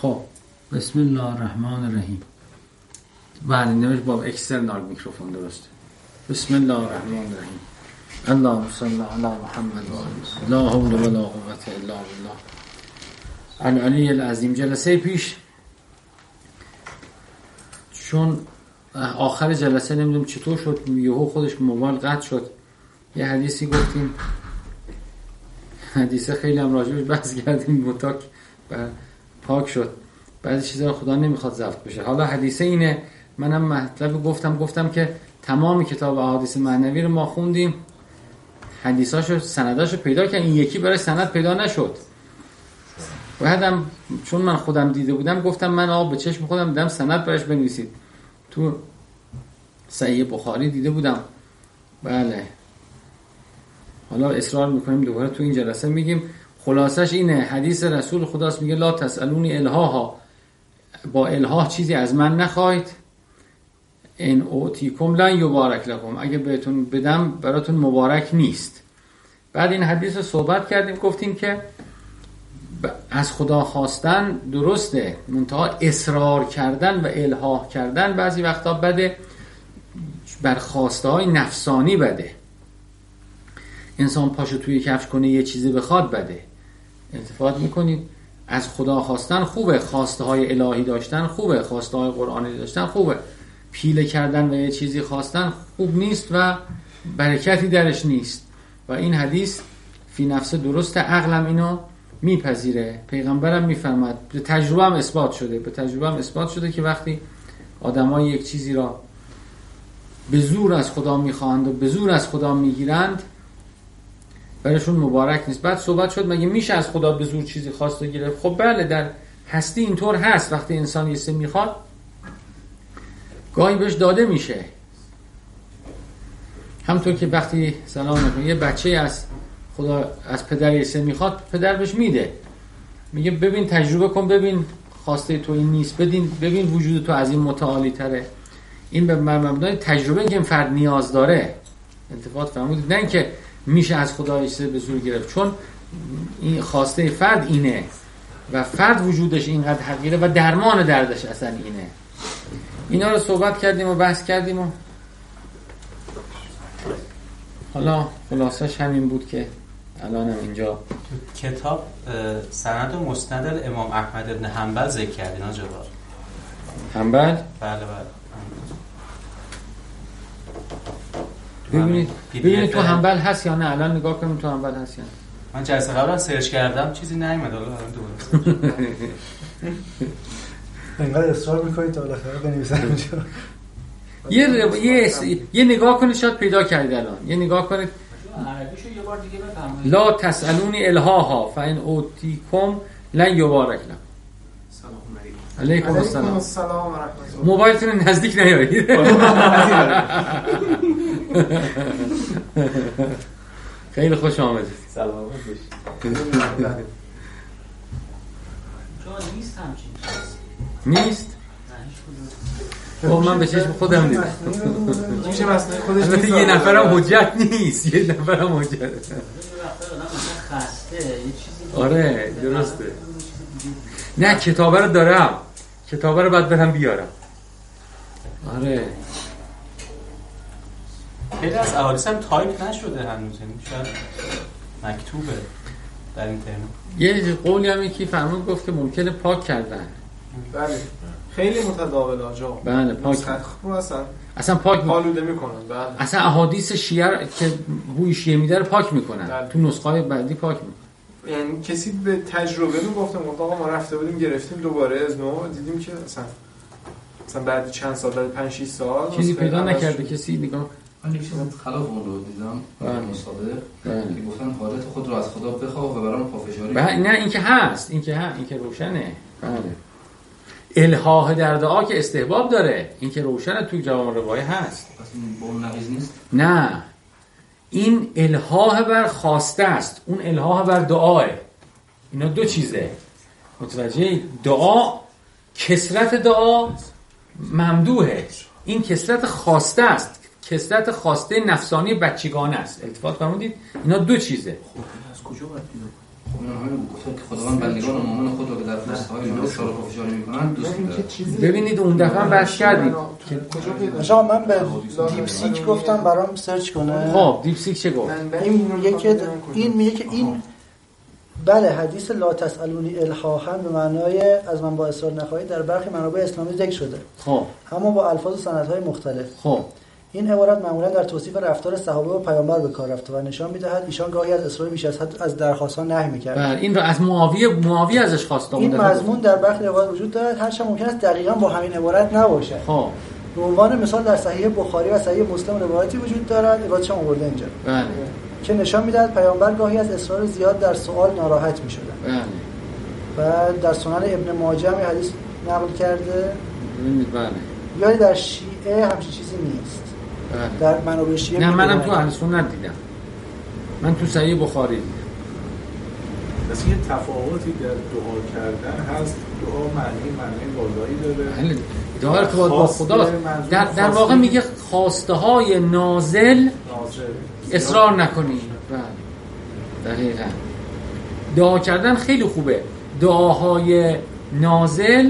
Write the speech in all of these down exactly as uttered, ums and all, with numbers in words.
خب بسم الله الرحمن الرحیم. بله نوشت با اکسترنال میکروفون درسته. بسم الله الرحمن الرحیم. اللهم صل علی محمد و آله. لا حول ولا قوة الا بالله العلی العظیم. جلسه پیش چون آخر جلسه نمیدونم چطور شد یهو خودش موبایل قطع شد، یه حدیثی گفتیم، حدیثه خیلی هم راجبش بحث کردیم، متاک پاک شد، بعضی چیزا خدا نمیخواد ضبط بشه. حالا حدیثه اینه، منم مطلب گفتم گفتم که تمام کتاب احادیث معنوی رو ما خوندیم، حدیثاشو سنداشو پیدا کردیم، این یکی برای سند پیدا نشد. بعدم چون من خودم دیده بودم گفتم من آب به چشم خودم دیدم سند برش بنویسید. تو صحیح بخاری دیده بودم. بله حالا اصرار میکنیم دوباره تو این جلسه میگیم. خلاصش اینه، حدیث رسول خداست، میگه لا تسألونی الهاها، با الها چیزی از من نخواهید، ان اوتیکم لن یبارک لکم، اگه بهتون بدم براتون مبارک نیست. بعد این حدیث رو صحبت کردیم، گفتیم که از خدا خواستن درسته، منتها اصرار کردن و الها کردن بعضی وقتا بده، بر خواسته های نفسانی بده. انسان پاشو توی کفش کنه یه چیزی بخواد بده. التفات میکنید، از خدا خواستن خوبه، خواسته های الهی داشتن خوبه، خواسته های قرآنی داشتن خوبه، پیله کردن و یه چیزی خواستن خوب نیست و برکتی درش نیست. و این حدیث فی نفسه درسته، عقلم اینو میپذیره، پیغمبرم میفرماد، به تجربه هم اثبات شده، به تجربه هم اثبات شده که وقتی آدمای یک چیزی را به زور از خدا میخواهند و به زور از خدا میگیرند برایشون مبارک نیست. بعد صحبت شد مگه میشه از خدا به زور چیزی خواست و گرفت؟ خب بله، در هستی اینطور هست، وقتی انسان یه چیزی میخواد گاهی بهش داده میشه. همونطور که وقتی سلام علیکم یه بچه از خدا از پدر یه چیزی میخواد، پدر بهش میده، میگه ببین تجربه کن، ببین خواسته تو این نیست، ببین ببین وجود تو از این متعالی تره. این به مبنای تجربه که این فرد نیاز داره. التفات فرمودید، نه اینکه میشه از خدا یه چیزی به زور گرفت، چون این خواسته فرد اینه و فرد وجودش اینقدر حقیره و درمان دردش اصلا اینه. اینا رو صحبت کردیم و بحث کردیم و حالا خلاصش همین بود که الانم اینجا کتاب سند و مستند امام احمد ابن حنبل ذکر کردین ها جوار حنبل؟ بله بله. ببینید ببینید تو حنبل هست یا نه، الان نگاه کنیم تو حنبل هست یا نه. من جلسه قبلا سرچ کردم چیزی نیومد، حالا الان دوباره انقدر اصرار میکنید تا بالاخره بنویسم اونجا. یه یه یه نگاه کنید شاید پیدا کردید الان. یه نگاه کنید عربیشو یه بار دیگه بفرمایید. لا تسألونی الهاها فإن اوتیکم لن یبارک لکم. سلام علیکم السلام. السلام و رحمت الله. موبایلتون نزدیک نیارید. خیلی خوش آمدید. سلام باشید. چون نیست همچین نیست؟ خب من به چشم خودم دیدم. میشه مثلا خودش البته یه نفرم حجت نیست، یه نفرم حجت. یه نفر آدم مثلا خسته یه چیزی. آره درسته. نه کتابه رو دارم، کتابه رو باید برم بیارم. آره خیلی از احادیث هم تایپ نشده هنوز، یعنی شاید مکتوبه در اینترنت. یه قولی هم یکی فرمود گفت که ممکنه پاک کردن. بله خیلی متداول آجا. بله پاک خوب اصلا اصلا پاک آلوده میکنن. بله اصلا احادیث شیعه که بوی شیعه میده رو پاک میکنن. بله. تو نسخه‌های بعدی پاک میکنن. یعنی کسی به تجربه رو گفتم آقا ما رفته بودیم گرفتیم دوباره از نو، دیدیم که اصلا مثلا بعد چند سال، بعد پنج شش سال چیزی پیدا نکرده کسی نگاه. من یک چیز خلاف اون رو دیدم در مصادر که گفتن حالت خود رو از خدا بخواه و برام پافشاری. نه این که هست، این که هست، این که روشنه. بله. الحاح در دعا که استحباب داره، این که روشنه تو جوامع روایه هست. پس این با اون نقیض نیست؟ نه این الحاح بر خواسته است، اون الحاح بر دعاه. اینا دو چیزه. متوجه؟ دعا کثرت دعا ممدوحه، این کثرت خواسته است، کثرت خواسته نفسانی بچگانه است. التفات فرمودید اینا دو چیزه. خب از کجا باید بیاد؟ خب اینا همین گفتن که خداوند بندگان مومن خود را که در فرستهای این اصرار پافشاری میکنن دوست دارن. ببینید اون دفعه هم بحث کردیم آقا من به دیپ سیک گفتم برام سرچ کنه. خب دیپ سیک چه گفت؟ این میگه که این میگه که این بله حدیث لا تسالونی الحاحا به معنای از من با اصرار نخواهید در برخی منابع اسلامی ذکر شده. خب اما با الفاظ و سندهای مختلف. خب این عبارت معمولا در توصیف رفتار صحابه و پیامبر به کار رفته و نشان می‌دهد ایشان گاهی از اصرار بیش از حد از درخواستان نهی می‌کردند. بله این رو از معاویه معاویه ازش خواسته این مضمون در برخی روایات وجود دارد هرچند ممکن است دقیقاً با همین عبارت نباشد. خب به عنوان مثال در صحیح بخاری و صحیح مسلم روایتی وجود دارد عبارتش هم آورده اینجا. بله که نشان می‌دهد پیامبر گاهی از اصرار زیاد در سوال ناراحت می‌شدند. بله و در سنن ابن ماجه هم حدیث نقل کرده. ببینید بله یا در شیعه همچین چیزی نیست. بله. در منابع شیعه نه منم تو اهل سنت دیدم. من تو صحیح بخاری دیدم. مثل یه تفاوتی در دعا کردن هست. دعا معنی معنی والایی داره. بله. دعا ارتباط با خدا در در واقع میگه خواسته های نازل نازل اصرار نکنی. بله. دقیقاً. دعا کردن خیلی خوبه. دعاهای نازل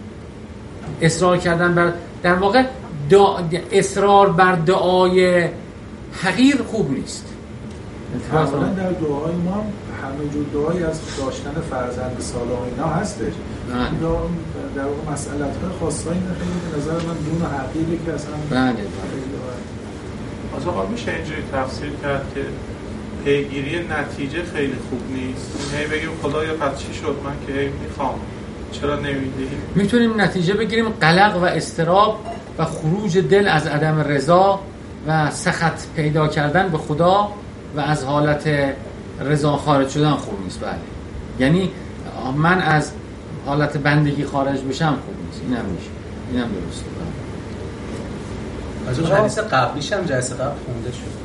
اصرار کردن بر در واقع دعا اصرار بر دعای حقیر خوب نیست. مثلا در دعای ما همه جور دعایی از داشتن فرزند صالح اینا هستش. دعا در واقع مسئله‌های خاصه این خیلی به نظر من دون حقیقی که اصلا بله از آقا میشه اینجوری تفسیر کرد که پیگیری نتیجه خیلی خوب نیست. هی بگیم خدایا پس چی شد من که هی میخوام چرا نمیدی؟ میتونیم نتیجه بگیریم قلق و اضطراب و خروج دل از عدم رضا و سخط پیدا کردن به خدا و از حالت رضا خارج شدن خوب نیست. بله یعنی من از حالت بندگی خارج بشم خوب نیست. اینم میشه اینم درسته. از اون حدیث قبلیش هم جلسه قبل خونده شد.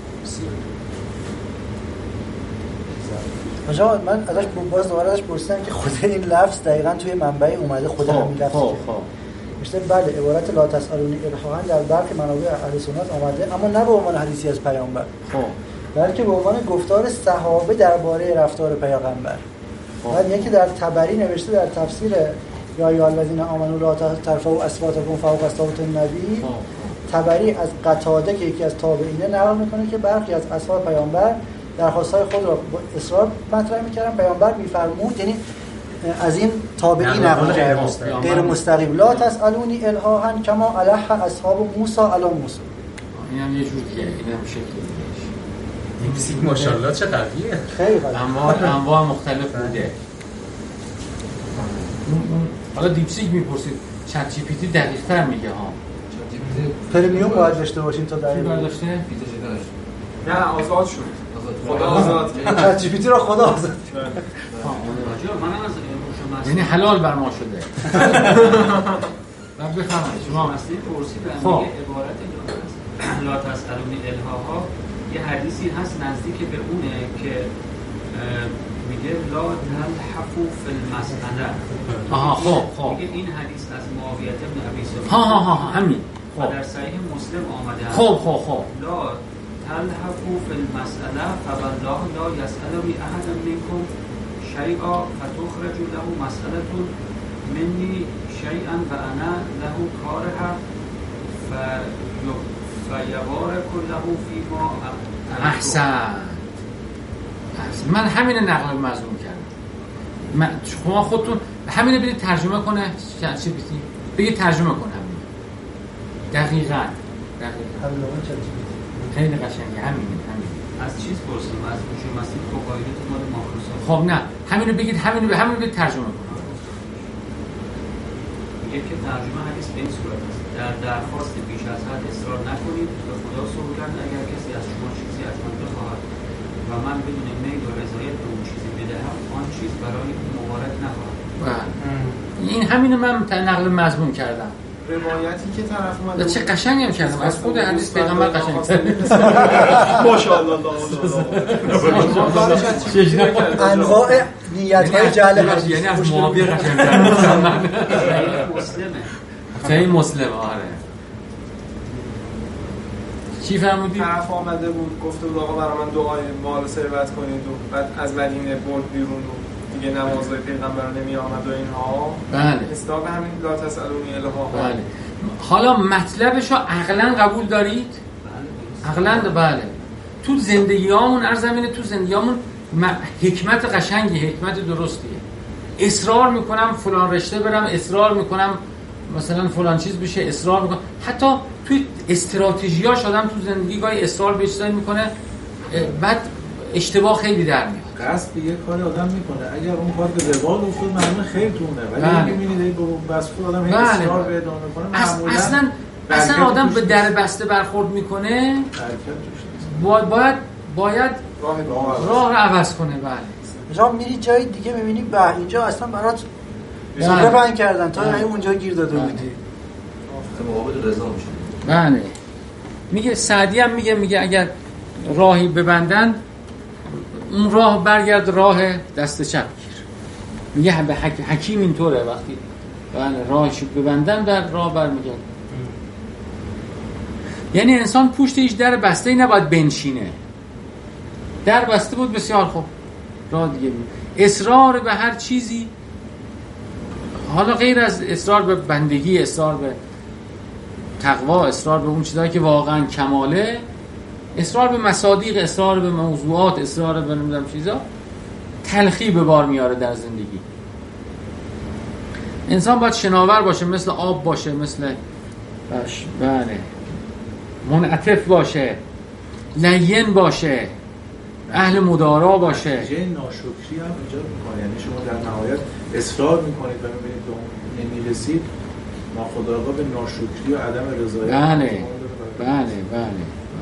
آجا من ازش باز دوباره ازش پرسیدم که خود این لفظ دقیقاً توی منبع اومده خود همین لفظ. خب خب میشه بله عبارت لا تسالونی الحاحا در برخی منابع اهل سنت آمده اما نه به عنوان حدیثی از پیامبر. خب بلکه به عنوان گفتار صحابه درباره رفتار پیامبر. بعد یکی در طبری نوشته در تفسیر یا ای الذین آمنوا لا ترفعوا اصواتکم فوق صوت النبی. طبری از قتاده که یکی از تابعینه نقل میکنه که برخی از اصحاب پیامبر درخواست‌های خود را با اصرار مطرح می‌کردن پیامبر می‌فرمود یعنی از این تابعی نقل کرده غیر مستقیم لا تسالونی الحاحا کما الح اصحاب موسی علی موسی. اینم یه جور دیگه اینم شکل دیگه. دیپ سیک ماشاءالله چه قویه. خیلی قویه. انواع انواع مختلف بوده. حالا دیپ سیک میپرسید چت جی پی تی دقیق‌تر میگه ها. چت جی پی تی پرمیوم باید داشته باشین تا دقیق. چی برداشته؟ پیتر شدنش. نه آزاد شد. خدا آزاد کرد. چت جی پی تی را خدا آزاد کرد. منم از این یعنی حلال بر ما شده. بعد بفهمید شما مسئله پرسیدن خب میگه عبارت لا تسالونی الحاحا یه حدیثی هست نزدیک به اونه که میگه لا تلحفوا فی المسأله. آها خب خب میگه این حدیث از معاویه بن ابی سفیان. ها ها ها همین. و در صحیح مسلم آمده است. خب خب خب لا تلحفوا فی المسأله فوالله لا یسألنی احد منکم شیئا فتخرج له مسأله منی شیئا و انا له کارها فیبارک له فیما احسن. من همین نقل مضمون کردم. من شما خودتون همین رو برید ترجمه کنه چی بیتی بگید ترجمه کنه همین دقیقاً دقیقاً خیلی قشنگه همین همین از چیز پرسیدم از موشه مسیح کوکائینت مال ماکروسافت. خب نه همین رو بگید همین رو همین رو برید ترجمه کنه. میگه که ترجمه حدیث به این صورت است در درخواست بیش از حد اصرار نکنید به خدا سوگند اگر کسی از شما چیزی از من بخواهد و من بدون میل و رضایت به اون چیزی بدهم آن چیز برای اون مبارک نخواهد. این همین من نقل مضمون کردم. روایتی که طرف اومده چه قشنگی هم کردم از خود حدیث پیغمبر قشنگ ماشاءالله انواع نیت‌های جعل حدیث یعنی از معاویه قشنگ کردم. مسلمه صحیح مسلم. آره چی فرمودی؟ طرف آمده بود گفته بود آقا برای من دعای مال ثروت کنید و بعد از مدینه برد بیرون و میگه نمازهای پیغمبر نمی آمد و اینها، بله مصداق همین لا تسألونی الها. بله. حالا مطلبشو عقلا قبول دارید؟ عقلا بله. تو زندگیامون ارزمینه، تو زندگیامون حکمت قشنگی، حکمت درستیه. اصرار میکنم فلان رشته برم، اصرار میکنم مثلا فلان چیز بشه، اصرار میکنم. حتی توی استراتژیاش آدم تو زندگی گاهی اصرار به چیزایی میکنه بعد اشتباه خیلی در میاد. قصد به یه کاری آدم میکنه، اگر اون کار به روال افتاد معلومه خیر تونه، ولی اگه میبینید به بس خود آدم هی اصرار به ادامه میکنه معمولا اصلا اصلا آدم به در بسته برخورد میکنه، باید باید باید راه رو عوض کنه. بله مثلا میری جای دیگه میبینی به اینجا اصلا برات سوره بند کردن تا این اونجا گیر داده بودی، مقابل رضا میشه. بله میگه سعدی هم میگه میگه اگر راهی ببندن اون راه برگرد راه دست چپ گیر. میگه به حک... حکیم اینطوره، وقتی بله راهشو ببندن در راه برمیگرد. یعنی انسان پشت هیچ در بسته ای نباید بنشینه. در بسته بود بسیار خوب، راه دیگه بود. اصرار به هر چیزی، حالا غیر از اصرار به بندگی، اصرار به تقوا، اصرار به اون چیزایی که واقعا کماله، اصرار به مصادیق، اصرار به موضوعات، اصرار به نمیدونم چیزا، تلخی به بار میاره در زندگی. انسان باید شناور باشه، مثل آب باشه، مثل باش بله منعطف باشه، لین باشه، اهل مدارا باشه. نتیجه ناشکری هم ایجاد میکنه، یعنی شما در نهایت اصرار میکنید و میبینید به اون نمیرسید، ناخودآگاه به ناشکری و عدم رضایت. بله بله بله بله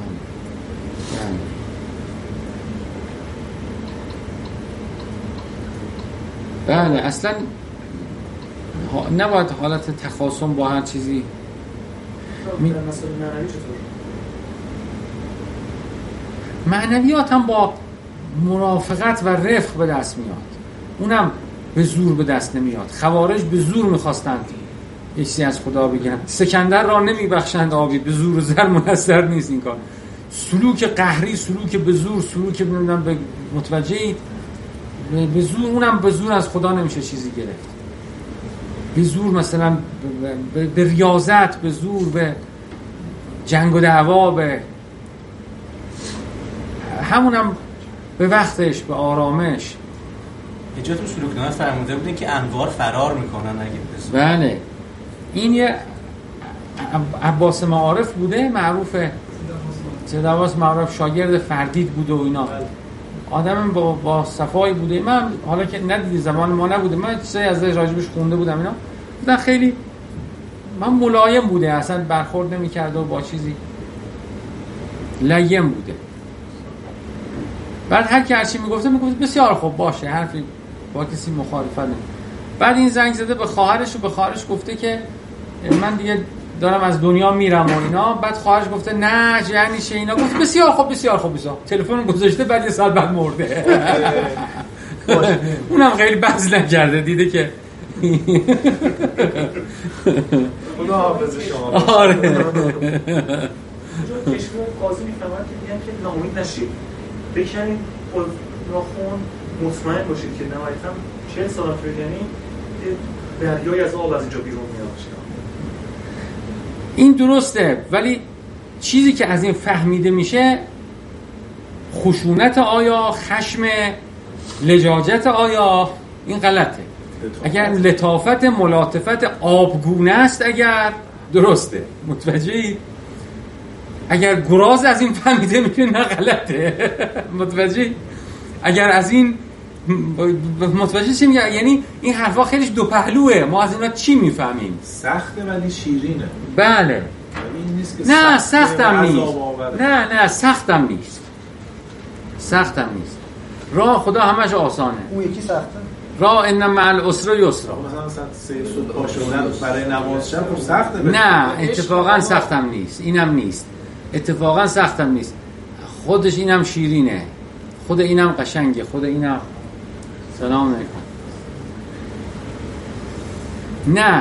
بله بله اصلا نباید حالت تخاصم با هر چیزی. می... معنویات هم با مرافقت و رفق به دست میاد، اونم به زور به دست نمیاد. خوارج به زور میخواستند یه چیزی از خدا بگیرن، سکندر را نمیبخشند آبی، به زور و زر منصر نیست این کار. سلوک قهری، سلوک به زور، سلوک نمیدونم به متوجهید به زور، اونم به زور از خدا نمیشه چیزی گرفت. به زور مثلا به, به ریاضت، به زور به جنگ و دعوا، به همونم به وقتش، به آرامش. یه جا تو سلوکنامه فرموده بودین که انوار فرار میکنن اگه بزن. بله این یه عباس معارف بوده، معروفه سید عباس معارف شاگرد فردید بوده و اینا، آدم با با صفایی بوده. من حالا که ندیدی زمان ما نبوده، من چیزایی از راجبش خونده بودم اینا، بودن خیلی من ملایم بوده، اصلا برخورد نمی‌کرد و با چیزی لیم بوده. بعد هر کی هر چی میگفته میگفت بسیار خوب باشه، حرفی با کسی مخالفت نمی. بعد این زنگ زده به خواهرش و به خواهرش گفته که من دیگه دارم از دنیا میرم و اینا. بعد خواهرش گفته نه یعنی چه اینا؟ گفت بسیار خوب بسیار خوب بسیار. تلفن گذاشته، بعد یه ساعت بعد مرده. اونم خیلی بحث نکرده، دیده که خدا حافظ شما. آره کشور قاضی میفهمن که میگن که ناامید نشید، بکنید ناخون مطمئن باشید که نهایتا چهل سال طول یعنی دریای از آب از اینجا بیرون میاد. این درسته، ولی چیزی که از این فهمیده میشه خشونت آیا، خشم، لجاجت آیا، این غلطه. اگر لطافت، ملاطفت آبگونه است اگر درسته، متوجهی؟ اگر گراز از این فهمیده میشه نه غلطه. متوجهی؟ اگر از این متوجه چی میگه؟ یعنی این حرفا خیلیش دو پهلوه، ما از اینا چی میفهمیم؟ سخته ولی شیرینه. بله نه سختم نیست، نه نه سختم نیست، سختم نیست. راه خدا همش آسانه. اون یکی سخته. راه ان مع العسر یسرا. مثلا سه صبح پا شدن برای نماز شب سخته. نه اتفاقا سختم نیست، اینم نیست، اتفاقا سختم نیست. خودش اینم شیرینه، خود اینم قشنگه، خود اینم سلام علیکم. نه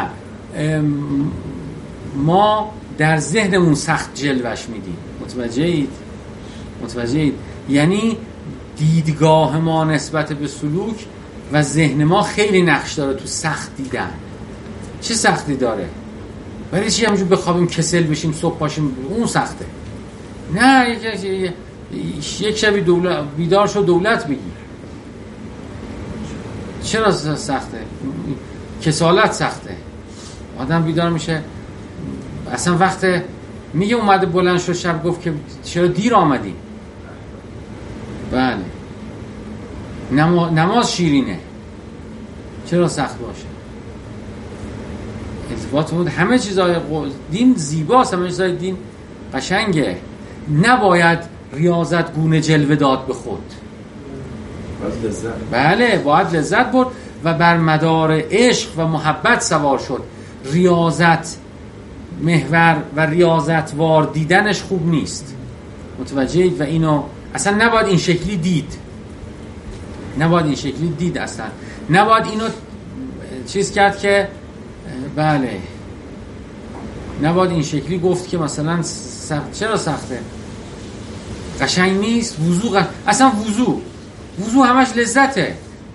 ما در ذهنمون سخت جلوش میدیم. متوجهید؟ متوجهید؟ یعنی دیدگاه ما نسبت به سلوک و ذهن ما خیلی نقش داره تو سخت دیدن. چه سختی داره؟ برای چی همینجور بخوابیم کسل بشیم صبح پاشیم؟ اون سخته. نه یک یک شبی دولت بیدار شو دولت بگی. چرا سخته؟ کسالت سخته. آدم بیدار میشه اصلا وقت میگه اومده بلند شد شب گفت که چرا دیر آمدی؟ بله. نما... نماز شیرینه. چرا سخت باشه؟ التفات بود. همه چیزای دین زیباست، همه چیزای دین قشنگه. نباید ریاضت گونه جلوه داد به خود. باید لذت. بله باید لذت برد و بر مدار عشق و محبت سوار شد. ریاضت محور و ریاضتوار دیدنش خوب نیست. متوجهید؟ و اینو اصلا نباید این شکلی دید. نباید این شکلی دید اصلا. نباید اینو چیز کرد که بله نباید این شکلی گفت که مثلا سخت. چرا سخته؟ قشنگ نیست. وضو قشنگ. اصلا وضو وضو همش لذته.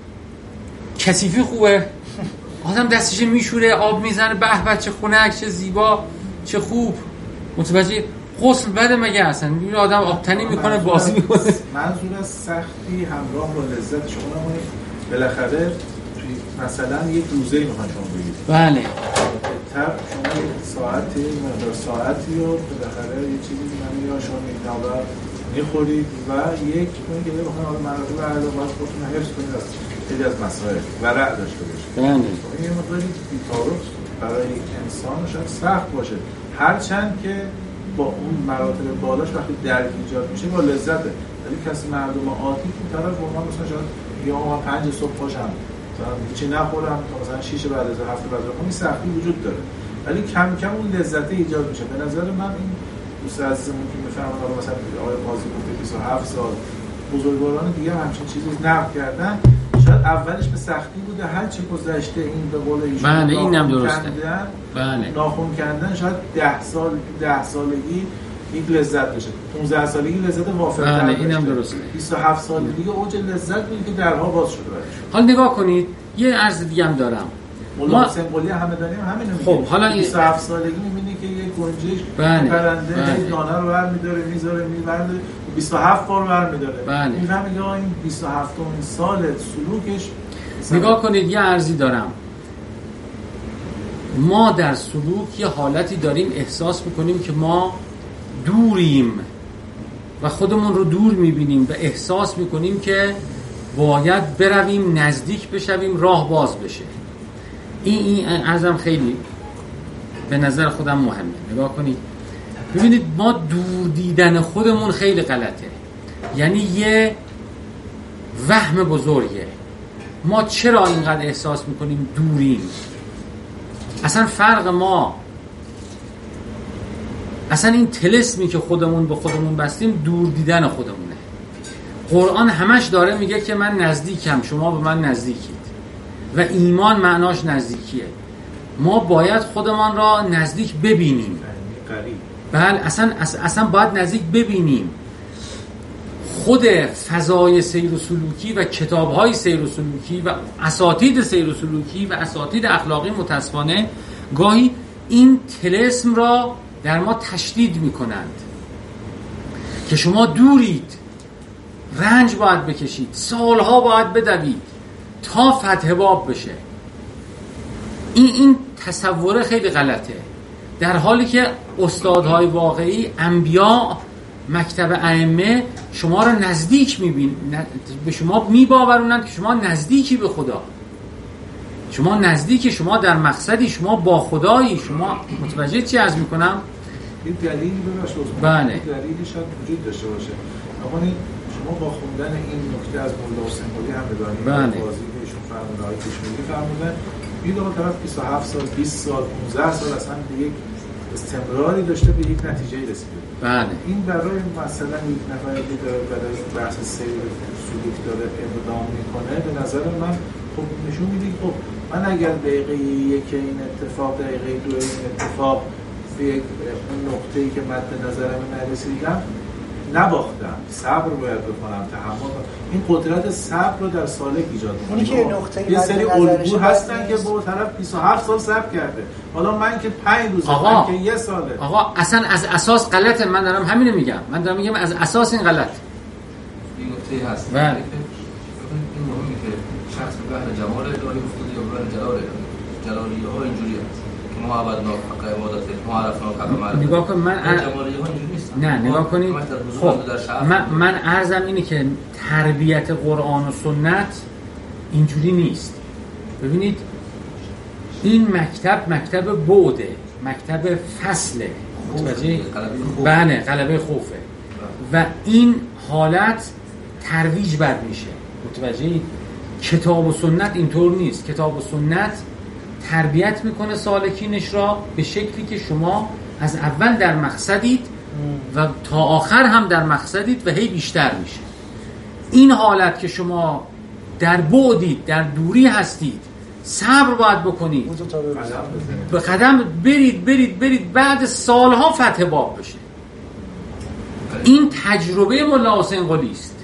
کثیفی خوبه، آدم دستش میشوره آب میزنه به به چه خنک چه زیبا چه خوب. متوجه؟ غسل بده مگه اصلا؟ میبینه آدم آبتنی میکنه بازی میکنه. منظور از سختی همراه با لذت شما نمونید بالاخره مثلا یک روزه میخوان شما بگید بله تب شما یک ساعتی مقدار ساعتی رو بالاخره یه چیزی من یا شما میتابر میخورید و یک کنید که بخواین آدم مراتب علاقه باید خودتون حفظ کنید از خیلی از مسائل ورع داشته باشید. بله این یه مقداری بی‌تعارض برای یک انسان شاید سخت باشه، هرچند که با اون مراتب بالاش وقتی درک ایجاد میشه با لذته. ولی کسی مردم عادی که طرف اونها مثلا شاید یا ما پنج صبح پاشم مثلا هیچی نخورم تا مثلا شش بعد از هفت بعد از اون سختی وجود داره، ولی کم کم اون لذت ایجاد میشه. به نظر من این دوست عزیزمون که میفهمن حالا مثلا آقای قاضی گفته بیست و هفت سال بزرگواران دیگه همچین چیزی نقد کردن، شاید اولش به سختی بوده، هر چه گذشته این به قول ایشون بله اینم درسته. بله ناخن کردن شاید ده سال ده سالگی یک لذت بشه، پانزده سالگی لذت وافرتر بله اینم درسته. بیست و هفت سال دیگه اوج لذت بود که درها باز شده برش. حالا نگاه کنید یه عرض دیگه هم دارم. ما سمبولی همه داریم همینو میگیم. خب حالا بیست و هفت سالگی میبینی که یه گنجش بله. پرنده بله. دانه رو برمی‌داره میذاره میبرده بیست و هفت بار برمی‌داره. بله. میفهمی که این بیست و هفتمین سال سلوکش. نگاه کنید یه عرضی دارم. ما در سلوک یه حالتی داریم احساس میکنیم که ما دوریم و خودمون رو دور میبینیم و احساس میکنیم که باید برویم نزدیک بشویم راه باز بشه. این این عرضم خیلی به نظر خودم مهمه. نگاه کنید ببینید ما دور دیدن خودمون خیلی غلطه، یعنی یه وهم بزرگه. ما چرا اینقدر احساس میکنیم دوریم؟ اصلا فرق ما اصلا این طلسمی که خودمون به خودمون بستیم دور دیدن خودمونه. قرآن همش داره میگه که من نزدیکم، شما به من نزدیکید و ایمان معناش نزدیکیه. ما باید خودمان را نزدیک ببینیم. بله اصلا اصلا باید نزدیک ببینیم. خود فضای سیر و سلوکی و کتاب‌های سیر و سلوکی و اساتید سیر و سلوکی و اساتید اخلاقی متاسفانه گاهی این طلسم را در ما تشدید می‌کنند که شما دورید، رنج باید بکشید، سالها باید بدوید تا فتح باب بشه. این این تصور خیلی غلطه، در حالی که استادهای واقعی انبیا مکتب ائمه شما رو نزدیک میبین، به شما میباورونند که شما نزدیکی به خدا، شما نزدیکی، شما در مقصدی، شما با خدایی. شما متوجه چی عرض میکنم؟ این دلیلی بباشه بله دلیلی شاید وجود داشته باشه، اما شما با خوندن این نکته از مولا حسین‌قلی هم بدانید بله بازی که ایشون فرمودن های کشمیری فرمودن این دو طرف بیست و هفت سال بیست سال پانزده سال اصلا به یک استمراری داشته به یک نتیجه رسیده. بله این برای مثلا یک نفری که داره برای بحث سیر سلوک داره اقدام میکنه به نظر من خب نشون میده که خب من اگر دقیقه یک این اتفاق دقیقه دو این اتفاق به یک نقطه‌ای که مد نظرم نرسیدم نباختم، صبر باید بکنم، تحمل کنم. این قدرت صبر رو در سالک ایجاد می‌کنه. اونی که نقطه یه سری الگو هستن که با طرف بیست و هفت سال صبر کرده، حالا من که پنج روزه، من که یه ساله. آقا اصلا از اساس غلطه. من دارم همینو میگم، من دارم میگم از اساس این غلط. این نکته هست. بله. این مهمه که شخص به بحر جمال الهی افتاده یا به بحر جلال الهی. جلالیه ها اینجوری هست که ما عبادنا حق عبادت، ما عرفنا حق معرفت. نگاه کن من ار... جلالیه ها اینجوری نیست. نه نگاه کنید. خب من من عرضم اینه که تربیت قرآن و سنت اینجوری نیست. ببینید این مکتب مکتب بعده، مکتب فصله، متوجه؟ بله غلبه خوفه و این حالت ترویج بر میشه، متوجه؟ کتاب و سنت اینطور نیست. کتاب و سنت تربیت میکنه سالکینش را به شکلی که شما از اول در مقصدید و تا آخر هم در مقصدید و هی بیشتر میشه. این حالت که شما در بعدید، در دوری هستید، صبر باید بکنید، به قدم برید برید برید بعد سالها فتح باب بشه. این تجربه ملا حسین قلی است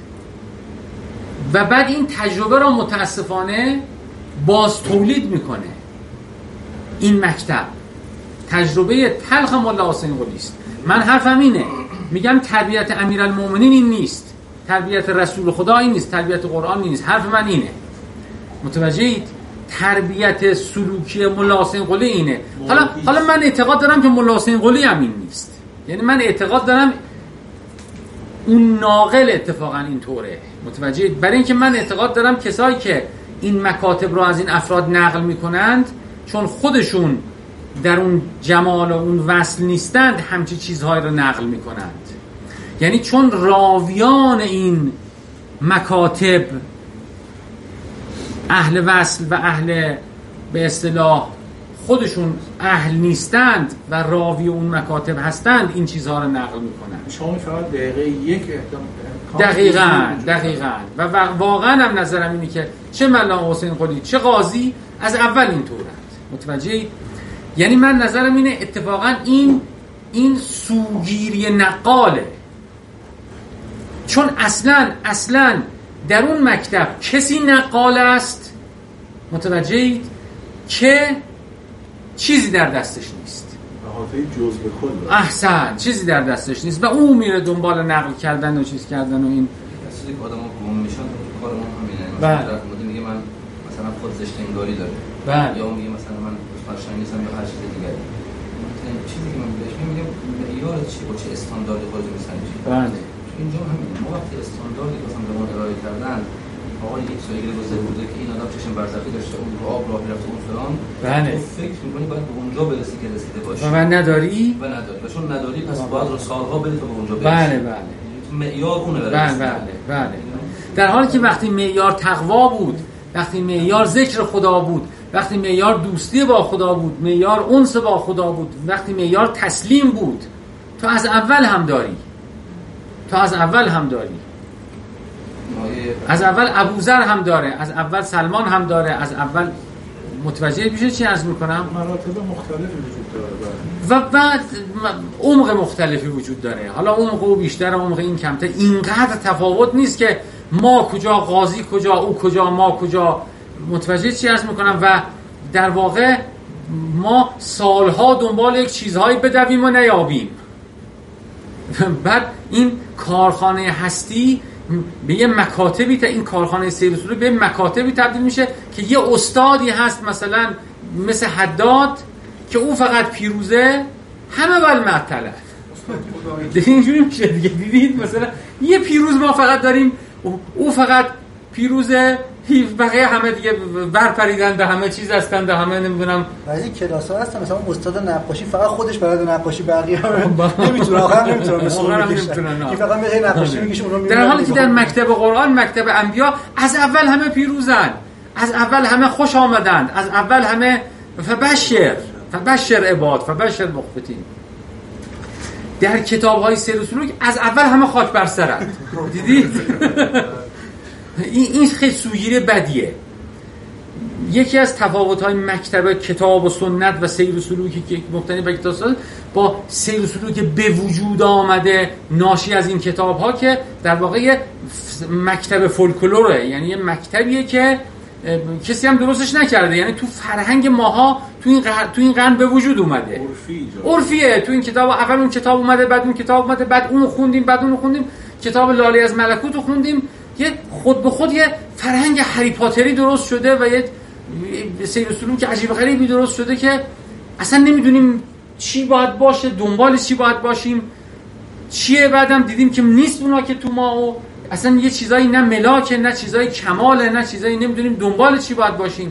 و بعد این تجربه را متاسفانه باز تولید میکنه. این مکتب تجربه تلخ ملا حسین قلی است. من حرفم اینه، میگم تربیت امیرالمومنین این نیست، تربیت رسول خدا این نیست، تربیت قرآن این نیست. حرف من اینه، متوجهید؟ تربیت سلوکی ملا حسین قلی اینه. حالا حالا من اعتقاد دارم که ملا حسین قلی هم این نیست، یعنی من اعتقاد دارم اون ناقل اتفاقا اینطوره، متوجهید؟ برای اینکه من اعتقاد دارم کسایی که این مکاتب رو از این افراد نقل میکنند چون خودشون در اون جمال و اون وصل نیستند همچی چیزهای رو نقل میکنند. یعنی چون راویان این مکاتب اهل وصل و اهل به اصطلاح خودشون اهل نیستند و راوی اون مکاتب هستند این چیزها رو نقل میکنند. شما فقط دقیقه یک احتمال دقیقاً دقیقاً و واقعا هم نظرم اینه که چه ملا حسین قلی چه قاضی از اول اینطورند، متوجهی؟ یعنی من نظرم اینه اتفاقا این این سوگیری نقاله، چون اصلا اصلا در اون مکتب کسی نقال است، متوجهید، که چیزی در دستش نیست، احاطه جزء به کل احسن چیزی در دستش نیست و اون میره دنبال نقل کردن و چیز کردن و این کسی که آدم‌ها گم میشن کار ما همینه. بله. مثلا میگه من مثلا خود زشت انگاری داره، بله. یا میگه مثلا من فرشان نیستم یا هر چیز دیگه. مثلا چیزی که من بهش میگم معیار چی با چه استانداردی خودت میسنجی. بله. اینجا همین ما وقتی استانداردی مثلا به ما ارائه کردن، آقا یک سایه گذشته بوده که این آدم چشم برزخی داشته، اون رو آب راه میرفته اون فلان، بله. تو فکر می‌کنی باید به اونجا برسی که رسیده باشی. و من نداری؟ و نداری. و چون نداری پس باید رو سالها بری تا به اونجا برسی. بله بله. معیار اونه برای بله بله بله. در حالی که وقتی معیار تقوا بود، وقتی معیار ذکر خدا بود، وقتی معیار دوستی با خدا بود، معیار انس با خدا بود، وقتی معیار تسلیم بود، تو از اول هم داری. تو از اول هم داری. از اول ابوذر هم داره، از اول سلمان هم داره، از اول متوجه میشه چی عرض میکنم؟ مراتب مختلفی وجود داره و بعد عمق مختلفی وجود داره. حالا عمق او بیشتر، عمق این کمتر، اینقدر تفاوت نیست که ما کجا قاضی کجا او کجا ما کجا، متوجه چی عرض میکنم؟ و در واقع ما سالها دنبال یک چیزهایی بدویم و نیابیم. بعد این کارخانه هستی به یه مکاتبی، تا این کارخانه سیر و سلوک به مکاتبی تبدیل میشه که یه استادی هست مثلا مثل حداد که او فقط پیروزه، همه ول معطله. دیگه اینجوری میشه دیگه. دیدید مثلا یه پیروز ما فقط داریم، او فقط پیروزه، بقیه همه دیگه برپریدن به همه چیز هستن، به همه نمیدونم. بعضی کلاس‌ها هستن مثلا استاد نقاشی فقط خودش بلد نقاشی، بقیه نمیتونه، آخر نمیتونه مثلا نمیتونه، که فقط میگه نقاشی میگه اونو میگه. در حالی که در مکتب قرآن، مکتب انبیا، از اول همه پیروزن، از اول همه خوش آمدند، از اول همه فبشر فبشر عباد فبشر مخبتین. در کتاب‌های سیر و سلوک از اول همه خاک بر سرند. دیدید؟ این این خیلی سوگیری بدیه. یکی از تفاوت‌های مکتب کتاب و سنت و سیر و سلوکی که مبتنی بر کتاب سنت با سیر و سلوک به وجود آمده ناشی از این کتاب‌ها که در واقع مکتب فولکلوره، یعنی یه مکتبیه که کسی هم درستش نکرده، یعنی تو فرهنگ ماها تو این قرن تو این قرن به وجود اومده. عرفی عرفیه. تو این کتاب اول اون کتاب اومده، بعد اون کتاب اومده، بعد اون خوندیم، بعد اون خوندیم، کتاب لاله از ملکوت رو خوندیم. یه خود به خود یه فرهنگ هری پاتری درست شده و یه سیر و سلوک عجیب غریبی درست شده که اصلا نمیدونیم چی باید باشه، دنبال چی باید باشیم، چیه. بعدم دیدیم که نیست اونا که تو ما و اصلا یه چیزایی نه ملاکه نه چیزایی کماله نه چیزایی نمیدونیم دنبال چی باید باشیم.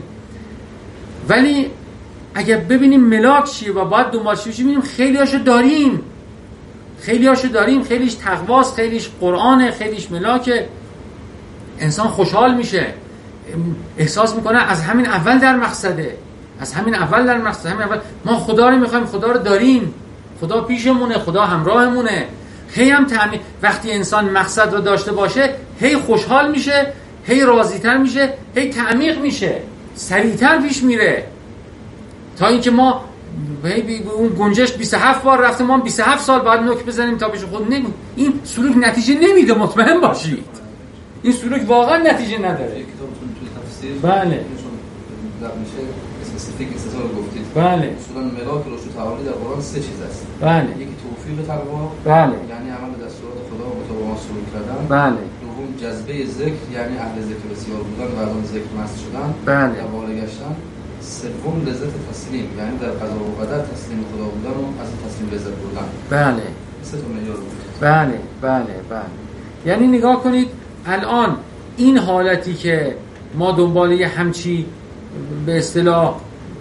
ولی اگه ببینیم ملاک چیه و باید دنبال چی باشیم، ببینیم خیلی هاشو داریم خیلی هاشو داریم خیلیش تقواست، خیلیش قرآنه، خیلیش ملاکه. انسان خوشحال میشه، احساس میکنه از همین اول در مقصده از همین اول در مقصد همین اول ما خدا رو میخوایم، خدا رو داریم، خدا پیشمونه، خدا همراهمونه. هی هم تعمیق وقتی انسان مقصد رو داشته باشه هی خوشحال میشه، هی راضی‌تر میشه، هی تعمیق میشه، سریعتر پیش میره، تا اینکه ما هی اون گنجش بیست و هفت بار رفته، ما بیست و هفت سال بعد نوک بزنیم تا بشه خود نمی. این سلوک نتیجه نمیده، مطمئن باشید این سلوک واقعا نتیجه نداره. کتابتون توی تفسیر بله در میشه اسپسیفیک استثار رو گفتید. بله اصولا ملاک رشد و تعالی در قرآن سه چیز است. بله یکی توفیق تقوا، بله یعنی عمل به دستورات خدا و مطابق آن سلوک کردن. بله دوم جذبه ذکر، یعنی اهل ذکر بسیار بودن و از آن ذکر مست شدن، بله در واقع گشتن. سوم لذت تسلیم، یعنی در قضا و قدر تسلیم خدا بودن و از تسلیم لذت بردن. بله سه تا معیار بود. بله بله بله یعنی نگاه کنید الان این حالتی که ما دنبال یه همچی به اصطلاح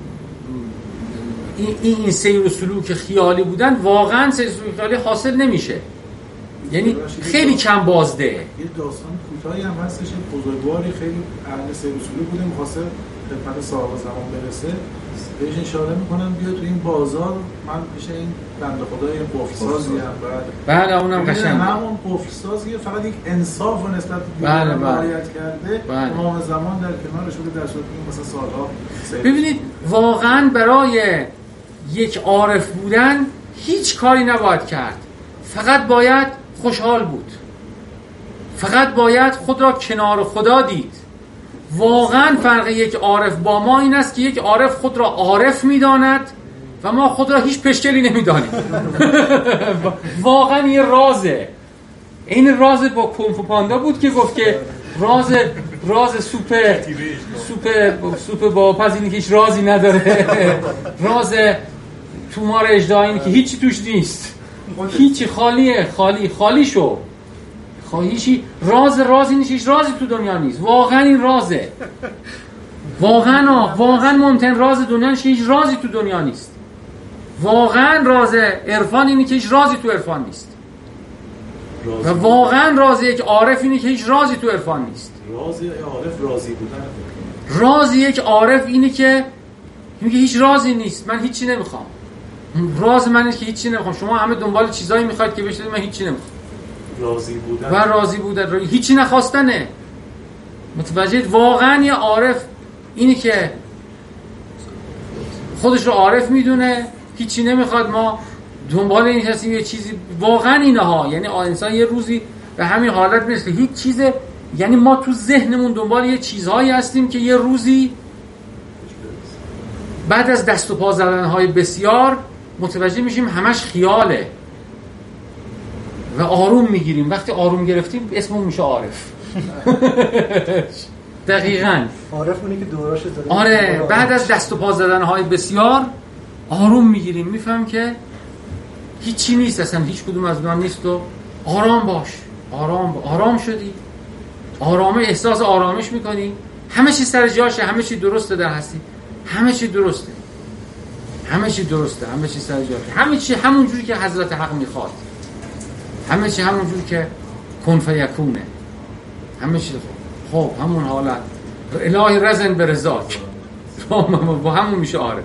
این این سیر و سلوک خیالی بودن، واقعا سیر و سلوک خیالی حاصل نمیشه، یعنی خیلی کم بازده. یه داستان کوتاهی هم هستش، بزرگواری خیلی اهل سیر و سلوک بوده، می‌خواسته خدمت صاحب زمان برسه، بهش اشاره میکنم بیا تو این بازار، من میشه این بنده خدای قفل‌سازی هم بعد بله اونم قشنگه، همون قفل‌سازی فقط یک انصاف و نسبت به بله دیگران رعایت کرده، بله. امام زمان در کنارش بوده در صورتی مثلا سالها. ببینید واقعا برای یک عارف بودن هیچ کاری نباید کرد، فقط باید خوشحال بود، فقط باید خود را کنار خدا دید. واقعا فرق یک عارف با ما این است که یک عارف خود را عارف می‌داند و ما خود را هیچ پشکلی نمی‌دانیم. واقعا یه رازه. این راز با کنفو پاندا بود که گفت که راز راز سوپ سوپ سوپ با پز اینی که هیچ رازی نداره. راز تومار اژدها اینی که هیچی توش نیست. هیچی خالیه، خالی خالی شو. خواهیشی راز رازی نیست، هیچ رازی تو دنیا نیست. واقعا این رازه. واقعا واقعا ممکن راز دنیا نیست، هیچ رازی تو دنیا نیست. واقعا راز عرفان اینه که هیچ رازی تو عرفان نیست. و واقعا راز یک عارف اینه که هیچ رازی تو عرفان نیست. راز عارف راضی بودن. راز یک عارف اینه که میگه هیچ رازی نیست، من هیچی نمیخوام. راز من اینه که هیچی نمیخوام. شما همه دنبال چیزایی میخواید که بشه، من هیچی نمیخوام. راضی بودن و راضی بودن، هیچی نخواستنه. متوجه؟ واقعا یه عارف اینی که خودش رو عارف میدونه، هیچی نمیخواد. ما دنبال این هستیم یه چیزی، واقعا اینها، یعنی انسان یه روزی به همین حالت مثل هیچ چیز، یعنی ما تو ذهنمون دنبال یه چیزهایی هستیم که یه روزی بعد از دست و پا زدنهای بسیار متوجه میشیم همش خیاله و آروم میگیریم. وقتی آروم گرفتیم اسممون میشه عارف. دقیقاً عارف اونی که دوراش زده. آره، بعد از دست و پا زدنهای بسیار آروم میگیریم، میفهم که هیچی نیست، اصلا هیچ کدوم از اونها نیست و آرام باش. آرام با. آرام شدی، آرامه، احساس آرامش میکنی، همه چی سر جاشه، همه چی درسته در هستی، همه چی درسته، همه چی درسته، همه چی سر جاشه، همه چی همون جوری که حضرت حق میخواد، همه چی همون جوری که کن فیکونه، همه چی خب همون حالت. الهی رزن به رضاک، با همون میشه عارف.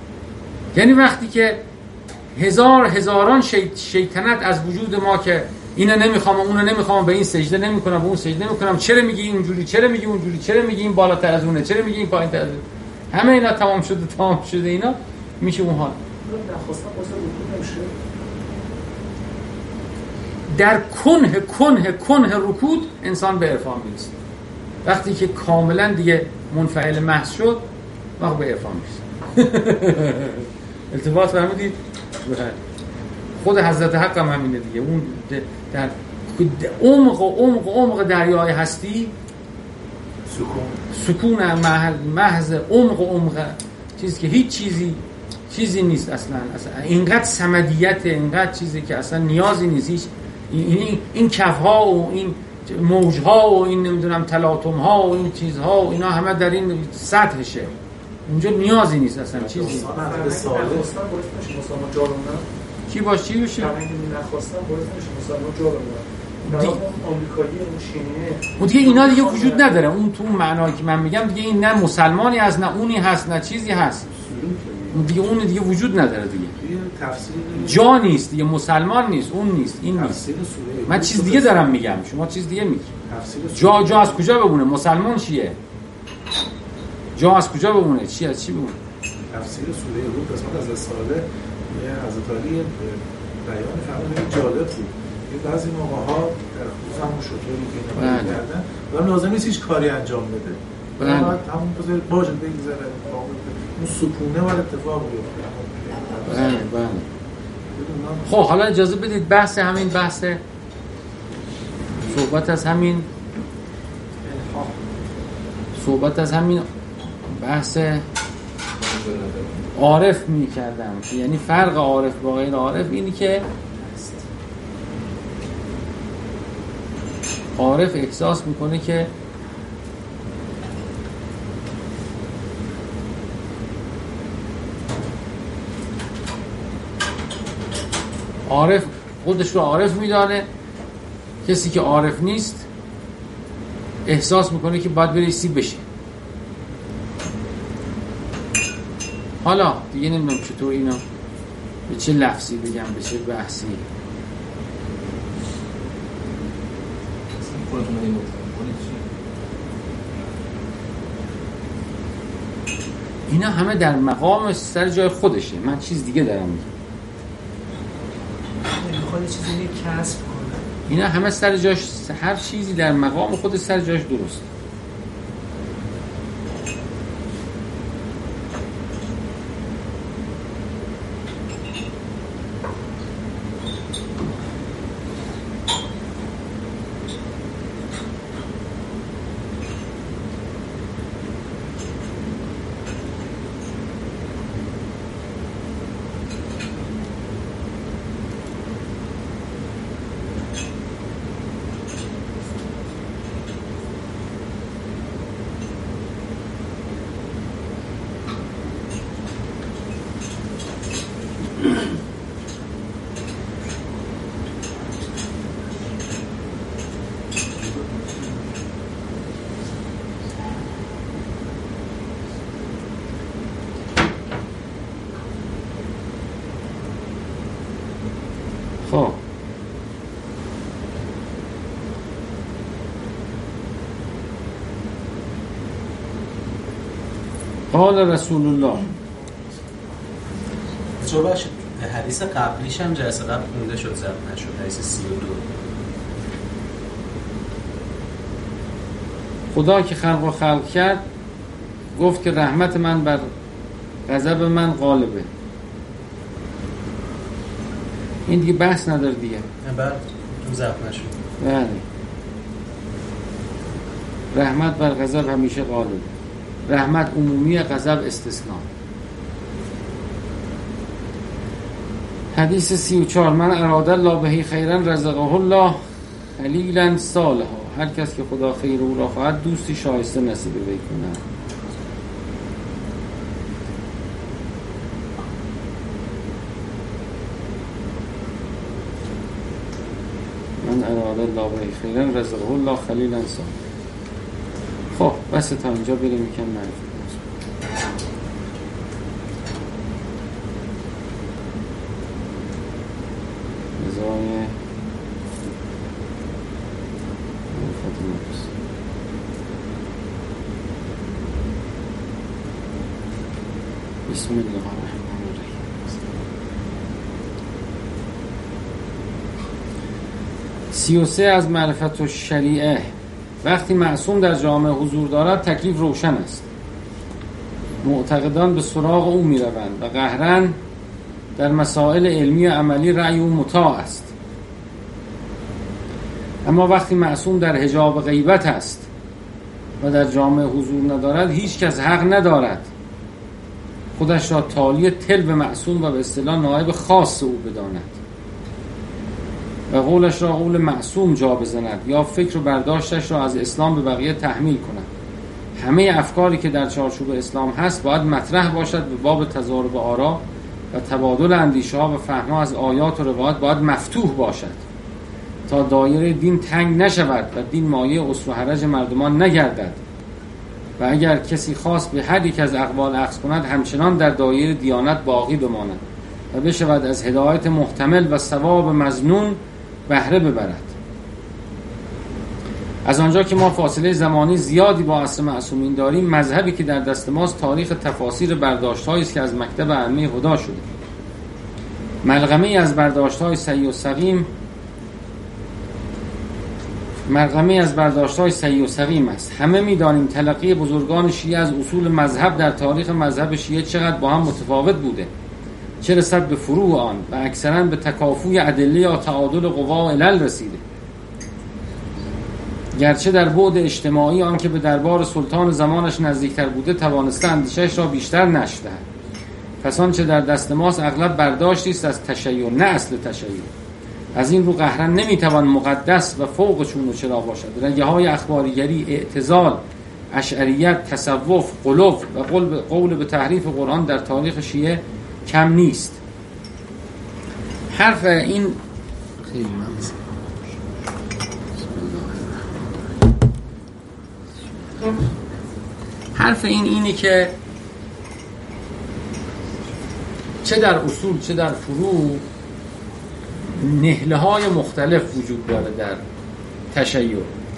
یعنی وقتی که هزار هزاران شیطنت از وجود ما که اینو نمیخوام اونو نمیخوام، به این سجده نمیکنم به اون سجده نمیکنم، چرا میگی اینجوری، چرا میگی اونجوری، چرا میگی این بالاتر از اونه، چرا میگی این پایینتر از اونه، همه اینا تمام شده تمام شده اینا میشه اون حال. در کنه کنه کنه رکود انسان به عرفان میرسه. وقتی که کاملا دیگه منفعل محض شد وقت به عرفان میرسه. التفات فهمیدید؟ خود حضرت حق هم همینه دیگه. اون در عمق و عمق و عمق دریای هستی سکون سکون محض عمق و عمق چیزی که هیچ چیزی چیزی نیست اصلا، اصلا اینقدر صمدیت، اینقدر چیزی که اصلا نیازی نیست. هیچ این این کفها و این موجها و این نمیدونم تلاطمها و این چیزها و اینا همه در این سطحشه، اونجا نیازی نیست اصلا چیزی. کی باش چی بشه؟ نخواستم باعث میشه مسلمان جا بمونن. دی... آمریکایی اون چینیه اون دیگه اینا دیگه وجود نداره. اون تو اون معنایی که من میگم دیگه این نه مسلمانی هست نه اونی هست نه چیزی هست. اون دیگه اون دیگه وجود نداره دیگه. جا نیست دیگه، مسلمان نیست، اون نیست، این نیست. من چیز دیگه دارم میگم، شما چیز دیگه میگی. جا جا از کجا بمونه؟ مسلمان چیه؟ جا از کجا بمونه؟ چی از چی بمونه؟ تفسیر سوره روح قسمت از ساله حضرت علی بیان فرمودن جالب بود. بعضی موقع‌ها در خصوص همون شطوری که اینا کردن و لازم نیست هیچ کاری انجام بده. بعد همون بذار باشه بگذره اون سکونه ولی اتفاق بیفته. بله بله. خب حالا اجازه بدید بحث همین بحث صحبت از همین صحبت از همین بحث عارف می کردم. یعنی فرق عارف با غیر عارف اینی که عارف احساس میکنه که عارف خودش رو عارف میدانه. کسی که عارف نیست احساس میکنه که باید بره سیب بشه. حالا دیگه نمیدونم چطور اینا به چه لفظی بگم، به چه بحثی. اینا همه در مقام سر جای خودشه. من چیز دیگه دارم میگم. میخواد چیزی کسب کنه. اینا همه سر جاش، هر چیزی در مقام خود سر جاش درست. خب قال رسول الله جوابش حدیث قبلیش هم جلسه قبل خونده شد، ضبط نشد. حدیث سی و دو خدا که خلق و خلق کرد گفت که رحمت من بر غضب من غالبه. این دیگه بحث نداره دیگه. بعد ضبط نشد. بله. رحمت بر غضب همیشه غالبه. رحمت عمومی، غضب استثناء. حدیث سی و چهار من اراد الله بهی خیرا رزقه الله خلیلا صالحا. هر کس که خدا خیر او را خواهد دوستی شایسته نصیب وی کند. من اراد الله بهی خیرا رزقه الله خلیلا صالحا. خب بس تا اینجا بریم یکم معرفی ازای بسم الله الرحمن الرحیم. سی و سه از معرفت الشریعه. وقتی معصوم در جامعه حضور دارد تکلیف روشن است. معتقدان به سراغ او می روند و قهراً در مسائل علمی و عملی رأی او مطاع است. اما وقتی معصوم در حجاب غیبت است و در جامعه حضور ندارد، هیچ کس حق ندارد خودش را تالی طلب معصوم و به اصطلاح نائب خاص او بداند و قولش را قول معصوم جا بزند یا فکر و برداشتش را از اسلام به بقیه تحمیل کند. همه افکاری که در چارچوب اسلام هست باید مطرح باشد به باب تضارب آرا و تبادل اندیشه ها و فهم از آیات و روایات باید مفتوح باشد تا دایره دین تنگ نشود و دین مایه اسر و حرج مردمان نگردد و اگر کسی خواست به هر یک از اقوال اخذ کند همچنان در دایره دیانت باقی بماند و بشود از هدایت محتمل و ثواب مظنون بهره ببرد. از آنجا که ما فاصله زمانی زیادی با عصر معصومین داریم، مذهبی که در دست ماست تاریخ تفاسیر برداشت‌هایی است که از مکتب ائمه هدی شده. ملغمه‌ای از برداشت‌های صحیح و سقیم مرغمه از برداشت‌های صحیح و سقیم است. همه می‌دانیم تلقی بزرگان شیعه از اصول مذهب در تاریخ مذهب شیعه چقدر با هم متفاوت بوده، چه رسد به فروع آن و اکثراً به تکافوی ادله یا تعادل قوا و علل رسیده. گرچه در بعد اجتماعی آن که به دربار سلطان زمانش نزدیکتر بوده توانسته اندیشش را بیشتر نشر دهد. پس آنچه در دست ماست اغلب برداشتی است از تشیع نه اصل تشیع. از این رو قهراً نمیتوان مقدس و فوق چون و چرا باشد. رگه های اخباریگری، اعتزال، اشعریت، تصوف، غلو و قول, قول به تحریف قرآن در تاریخ شیعه کم نیست. حرف این خیلی ممنون. حرف این اینه که چه در اصول چه در فروع نهله های مختلف وجود داره در تشیع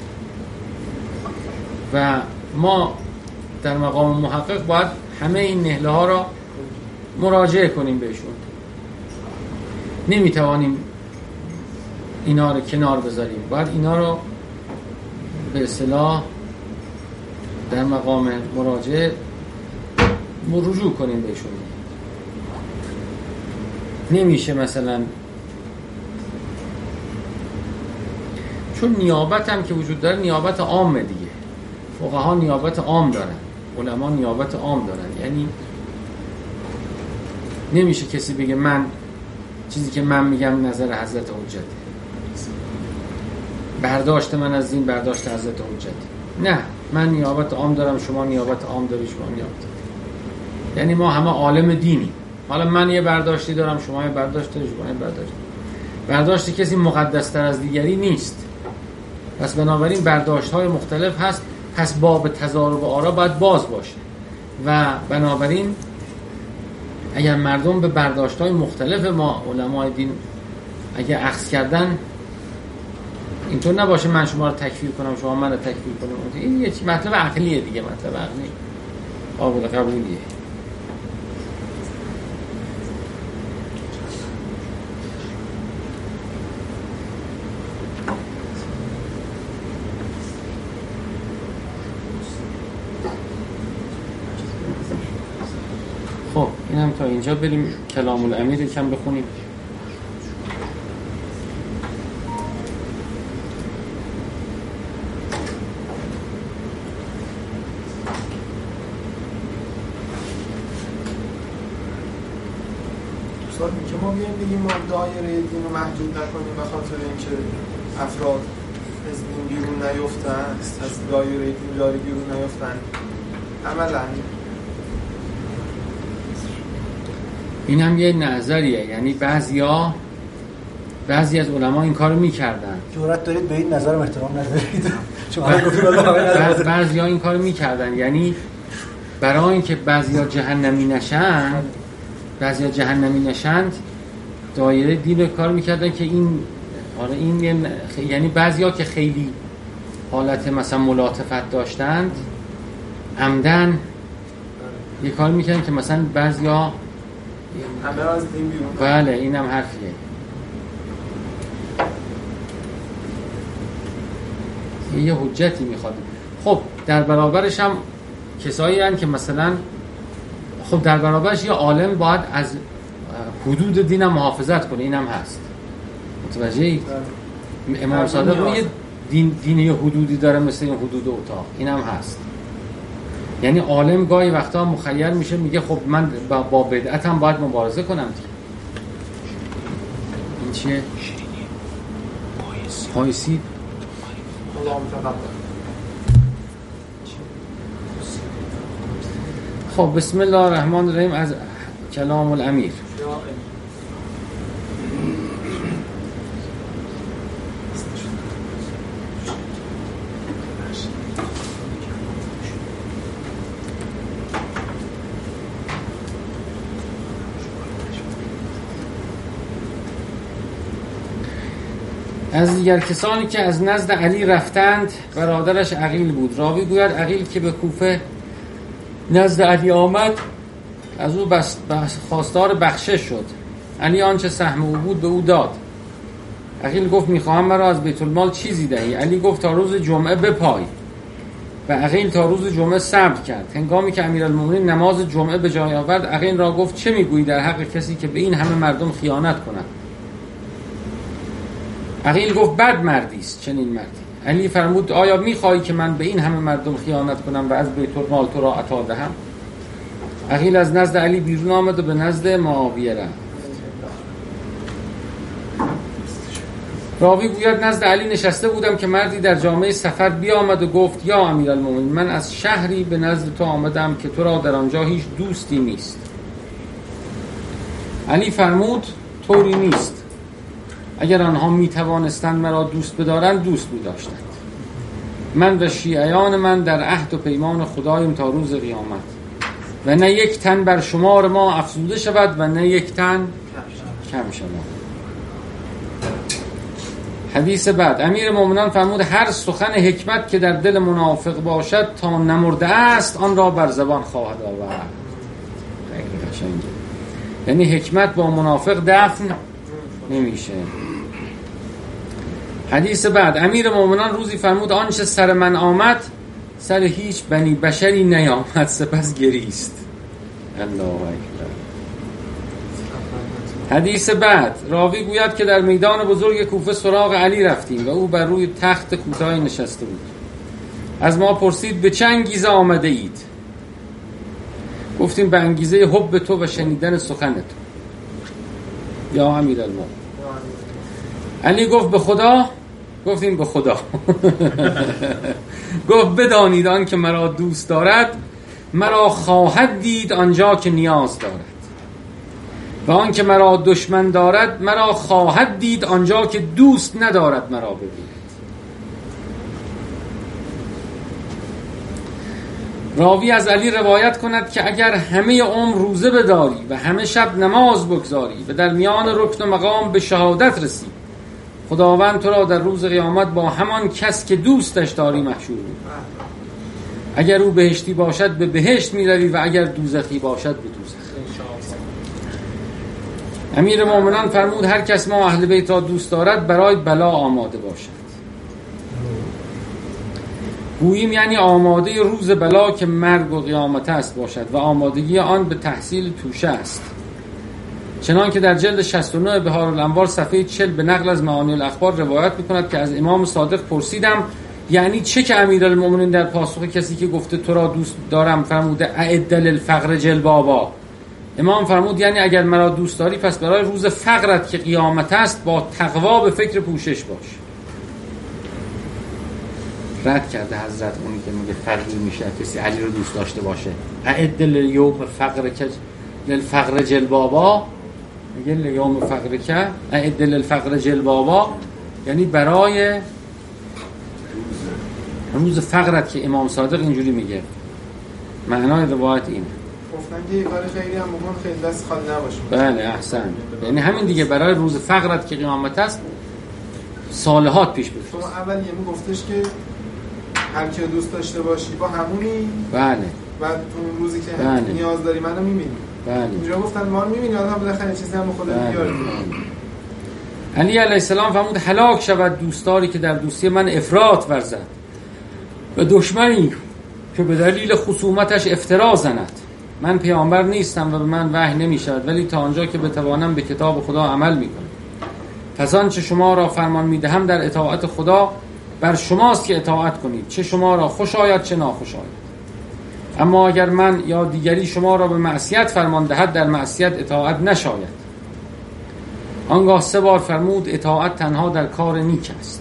و ما در مقام محقق باید همه این نهله ها را مراجعه کنیم بهشون. نمیتوانیم اینا رو کنار بذاریم، باید اینا رو به اصطلاح در مقام مراجعه رجوع کنیم بهشون. نمیشه مثلا چون نیابت هم که وجود داره نیابت عامه دیگه، فقها نیابت عام دارن، علما نیابت عام دارن، یعنی نمیشه کسی بگه من چیزی که من میگم نظر حضرت حجت، برداشت من از این برداشت حضرت حجت. نه، من نیابت عام دارم، شما نیابت عام داری، شما نیابت داری. یعنی ما همه عالم دینی. حالا من یه برداشتی دارم، شما یه برداشت داری، شما یه برداشت. برداشت کسی مقدس‌تر از دیگری نیست. پس بنابراین برداشت‌های مختلف هست، پس باب تضارب و آرا باید باز باشه و بنابراین اگر مردم به برداشت‌های مختلف ما علمای دین اگر اخذ کردن، اینطور نباشه من شما رو تکفیر کنم شما من رو تکفیر کنم. این یه مطلب عقلیه دیگه، مطلب عقلی قابل قبولیه. خب اینم تا اینجا، بریم کلام الامیر یکم بخونیم. سوال که ما بیایم بگیم ما دایره دین رو محدود نکنیم به خاطر اینکه افراد از دین بیرون نیفتن، از دایره دین داری بیرون نیفتن، عملا این هم یه نظریه. یعنی بعضیا بعضی از علما این کارو میکردن. جرأت دارید به این نظرم احترام ندارید؟ شما بعضیا این کارو میکردن، یعنی برای اینکه بعضیا جهنمی نشن بعضیا جهنمی نشند دایره دین کار میکردن که این آره این یعنی بعضیا که خیلی حالت مثلا ملاطفت داشتند عمدن یه کار میکنن که مثلا بعضیا همه از دین بیرون. بله اینم حرفیه. یه حجتی میخواد. خب در برابرش هم کسایی هستن که مثلا خب در برابرش یه عالم باید از حدود دینم محافظت کنه، اینم هست. متوجهی؟ امام صادق میگه دین دین یه حدودی داره مثل این حدود اتاق، اینم هست. یعنی عالم گاهی وقتا مخیر میشه میگه خب من با, با بدعتم باید مبارزه کنم دیگه. این چیه؟ پایسی خب بسم الله الرحمن الرحیم. از کلام الامیر. از دیگر کسانی که از نزد علی رفتند برادرش عقیل بود. راوی گوید عقیل که به کوفه نزد علی آمد از او بس بس خواستار بخشش شد. علی آنچه سهم او بود به او داد. عقیل گفت میخواهم مرا از بیت المال چیزی دهی. علی گفت تا روز جمعه بپای. و عقیل تا روز جمعه صبر کرد. هنگامی که امیرالمومنین نماز جمعه به جای آورد عقیل را گفت چه میگویی در حق کسی که به این همه مردم خیانت کند؟ عقیل گفت بد مردی است چنین مردی. علی فرمود آیا میخواهی که من به این همه مردم خیانت کنم و از بیت المال تو را عطا دهم؟ عقیل از نزد علی بیرون آمد و به نزد معاویه رفت. راوی گوید نزد علی نشسته بودم که مردی در جامعه سفر بیامد و گفت یا امیرالمومنین من از شهری به نزد تو آمدم که تو را در آنجا هیچ دوستی نیست. علی فرمود طوری نیست. اگر آنها می توانستند مرا دوست بدارند دوست می داشتند. من و شیعیان من در عهد و پیمان خدایم تا روز قیامت و نه یک تن بر شمار ما افزوده شود و نه یک تن کم شود. حدیث بعد امیر مومنان فرمود هر سخن حکمت که در دل منافق باشد تا نمرده است آن را بر زبان خواهد آورد. خیلی قشنگه. یعنی حکمت با منافق دفن نمیشه. حدیث بعد امیر مومنان روزی فرمود آنچه سر من آمد سر هیچ بنی بشری نیامد سپس گریست. الله اکبر. حدیث بعد راوی گوید که در میدان بزرگ کوفه سراغ علی رفتیم و او بر روی تخت کوتاهی نشسته بود. از ما پرسید به چه انگیزه آمده اید؟ گفتیم به انگیزه حب تو و شنیدن سخن تو یا امیرالمومنین. علی گفت به خدا؟ گفتیم به خدا. گفت بدانید آن که مرا دوست دارد مرا خواهد دید آنجا که نیاز دارد و آن که مرا دشمن دارد مرا خواهد دید آنجا که دوست ندارد مرا ببیند. راوی از علی روایت کند که اگر همه عمر روزه بداری و همه شب نماز بگذاری و در میان رکن و مقام به شهادت رسی خداوند تو را در روز قیامت با همان کس که دوستش داری محشور بود. اگر او بهشتی باشد به بهشت میروی و اگر دوزخی باشد به دوزخ. امیر مومنان فرمود هر کس ما اهل بیت را دوست دارد برای بلا آماده باشد. گوییم یعنی آماده روز بلا که مرگ و قیامت است باشد و آمادگی آن به تحصیل توشه است. چنان که در جلد شصت و نه بهار الانوار صفحه چهل به نقل از معانی الاخبار روایت میکند که از امام صادق پرسیدم یعنی چه که امیرالمومنین در پاسخ کسی که گفته تو را دوست دارم فرموده اعد للفقر جلبابا. امام فرمود یعنی اگر مرا دوست داری پس برای روز فقرت که قیامت است با تقوا به فکر پوشش باش. رد کرده حضرت اونی که میگه فقیر میشه کسی علی رو دوست داشته باشه. اعد لیوم فقر که للفقر جلبابا، میگه لیوم فقر که اعد للفقر جلبابا یعنی برای روز فقرت که امام صادق اینجوری میگه. معنای روایت اینه. گفتن که یه کار خیلی هم بکن خیلی دست خالی نباشه. بله احسن. یعنی همین دیگه برای روز فقرت که قیامت است صالحات پیش بفرست. شما اول یه مو گفتش که هر کی دوست داشته باشی با همونی. بله. بعد اون روزی که بله. نیاز داری منو می‌بینی. بله. اینجا گفتن ما رو می‌بینی، آدم بالاخره چیزی هم خودت میاری. علی علیه السلام فرمود هلاک شود دوستاری که در دوستی من افراط ورزد و دشمنی که به دلیل خصومتش افترا زند. من پیامبر نیستم و به من وحی نمی‌شود، ولی تا آنجا که بتوانم به کتاب خدا عمل می‌کنم. پس آنچه شما را فرمان می‌دهم در اطاعت خدا بر شماست که اطاعت کنید، چه شما را خوش آید چه ناخوش آید. اما اگر من یا دیگری شما را به معصیت فرمان دهد در معصیت اطاعت نشاید. آنگاه سه بار فرمود اطاعت تنها در کار نیک است.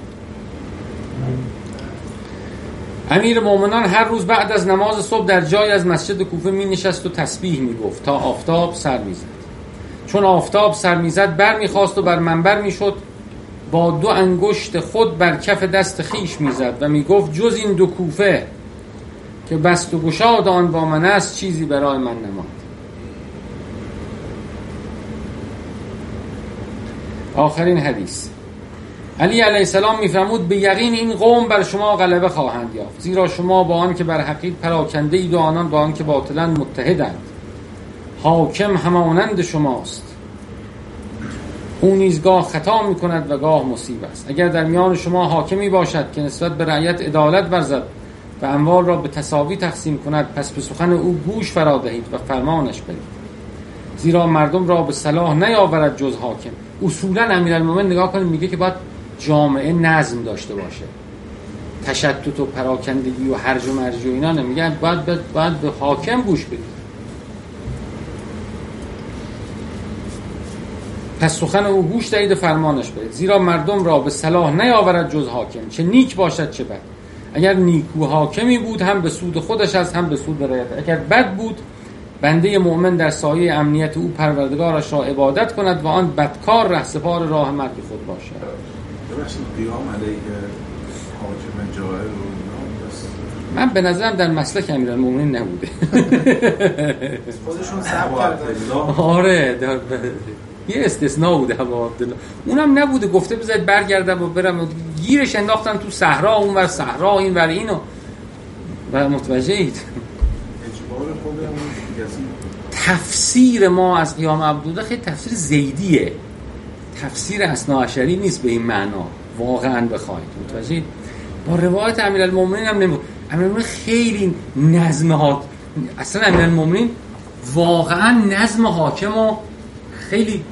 امیر مومنان هر روز بعد از نماز صبح در جای از مسجد کوفه می نشست و تسبیح می گفت تا آفتاب سر می زد. چون آفتاب سر می زد بر می خواست و بر منبر می شد، با دو انگشت خود بر کف دست خیش می زد و می گفت جز این دو کوفه که بست و گشاد آن با من است چیزی برای من نماند. آخرین حدیث. علی علیه السلام میفرمود به یقین این قوم بر شما غلبه خواهند یافت، زیرا شما با آن که بر حقیقت پراکنده اید و آنان با آن که باطلند متحدند. حاکم همانند شماست، او نیز گاه خطا میکند و گاه مصیب است. اگر در میان شما حاکمی باشد که نسبت به رعیت عدالت ورزد و اموال را به تساوی تقسیم کند، پس به سخن او گوش فرا دهید و فرمانش برید، زیرا مردم را به صلاح نیاورد جز حاکم. اصولا امیرالمومنین نگاه کنید میگه که باید جامعه نظم داشته باشه، تشتت و پراکندگی و هرج و مرج و اینا نمیگن، باید باید به حاکم گوش بدید. پس سخن او گوش دهید و فرمانش برید، زیرا مردم را به صلاح نیاورد جز حاکم، چه نیک باشد چه بد. اگر نیکو حاکمی بود هم به سود خودش است هم به سود رعیت، اگر بد بود بنده مؤمن در سایه امنیت او پروردگارش را عبادت کند و آن بدکار رهسپار راه مرگ خود باشد. ببخشید قیام علیه حاکم جاهل رو من به نظرم در مسلک امیرالمومنین نبوده. خودشون صبر کردن. آره در یه استثناء بوده ابو عبدالله، اونم نبوده گفته بذارید برگردم و برم، گیرش انداختن تو صحرا، اونور صحرا اینور اینو و متوجهید. اجبار خودمون تفسیر ما از قیام عبدالله خیلی تفسیر زیدیه، تفسیر اثناعشری نیست به این معنا واقعا بخواید متوجهید. با روایت امیرالمومنین هم نمی امیرالمومنین خیلی نظم ها، اصلا امیرالمومنین واقعا نظم حاکم و خیلی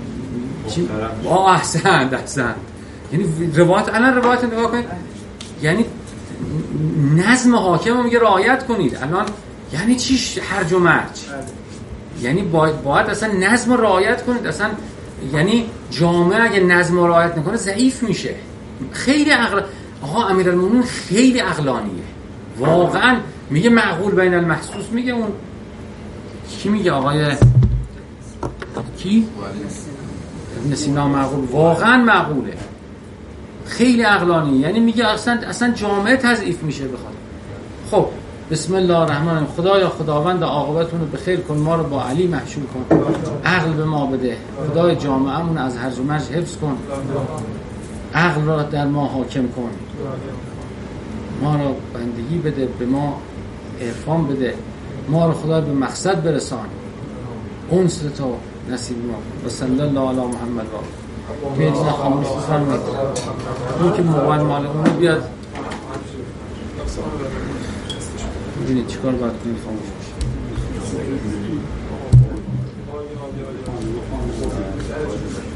با احسن احسن یعنی روایت الان روایت نگاه کنید، یعنی نظم حاکم رو میگه رعایت کنید. الان یعنی چیش هرج و مرج، یعنی باید, باید اصلا نظم رو رعایت کنید. اصلا یعنی جامعه اگه نظم رو رعایت نکنه ضعیف میشه. خیلی عقل آقا امیرالمومنین خیلی عقلانیه واقعا، میگه معقول بین المحسوس، میگه اون کی میگه آقای کی ابن سینا معقول، واقعا معقوله، خیلی عقلانی، یعنی میگه اصلا اصلا جامعه تضعیف میشه بخواد. خب بسم الله الرحمن الرحیم. خدایا خداوند عاقبتون رو بخیر کن، ما رو با علی محشور کن، عقل به ما بده، خدای جامعه‌مون از هرج و مرج حفظ کن، عقل را در ما حاکم کن، ما را بندگی بده، به ما عرفان بده، ما رو خدا به مقصد برسان، انس تو نصیب ما و صلی الله علی محمد و بیاید خاموش بفرمایید. اون که موبایل مال اون بیاد ببینید چیکار باید کنید خاموش بشه.